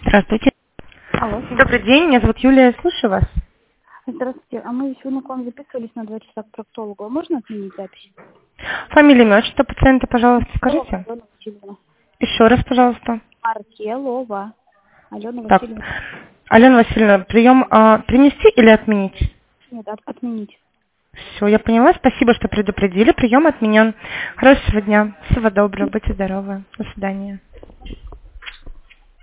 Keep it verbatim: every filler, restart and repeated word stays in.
Здравствуйте. Алло, Добрый день, меня зовут Юлия, я слушаю вас. здравствуйте. А мы сегодня к вам записывались на два часа к проктологу. А можно отменить запись? Фамилия, имя, отчество пациента, пожалуйста, скажите. Алена Васильевна. Еще раз, пожалуйста. Маркелова. Алена Так, Васильевна. Алена Васильевна, прием а, принести или отменить? Нет, от- отменить. Все, я поняла. Спасибо, что предупредили. Прием отменен. Хорошего дня. Всего доброго. Будьте здоровы. До свидания.